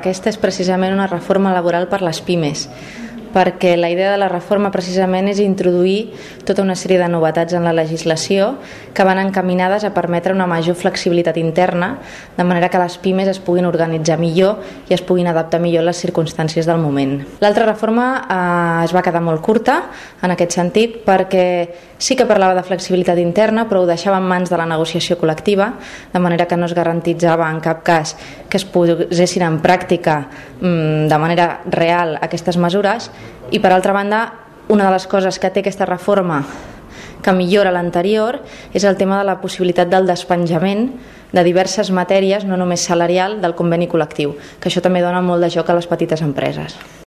aquesta és precisament una reforma laboral per les pimes, perquè la idea de la reforma precisament és introduir tota una sèrie de novetats en la legislació que van encaminades a permetre una major flexibilitat interna, de manera que les pimes es puguin organitzar millor i es puguin adaptar millor a les circumstàncies del moment. L'altra reforma es va quedar molt curta en aquest sentit, perquè sí que parlava de flexibilitat interna, però ho deixava en mans de la negociació col·lectiva, de manera que no es garantitzava en cap cas que es posessin en pràctica de manera real aquestes mesures. I per altra banda, una de les coses que té aquesta reforma que millora l'anterior és el tema de la possibilitat del despenjament de diverses matèries, no només salarial, del conveni col·lectiu, que això també dona molt de joc a les petites empreses.